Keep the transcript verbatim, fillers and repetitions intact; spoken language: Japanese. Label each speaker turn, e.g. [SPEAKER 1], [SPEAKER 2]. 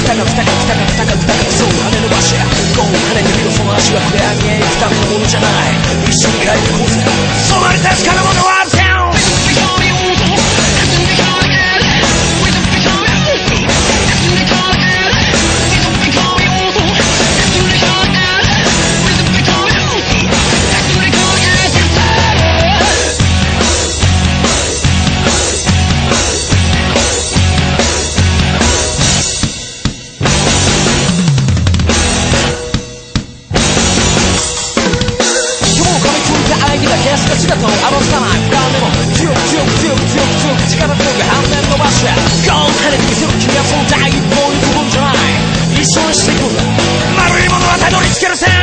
[SPEAKER 1] たかくたかくたかくたかくたかくそう羽伸ばしゴー跳ねてみろその足はこれあげ行くためのものじゃない一緒に帰ってこうぜ染まり確かなものはアップタウン姿を表さない不安でも強く強く強く強く強く力強く反面伸ばしてゴーン跳ねてみせろ君はその第一歩を行くもんじゃない一緒にしていくんだ丸いものはたどり着けるぜ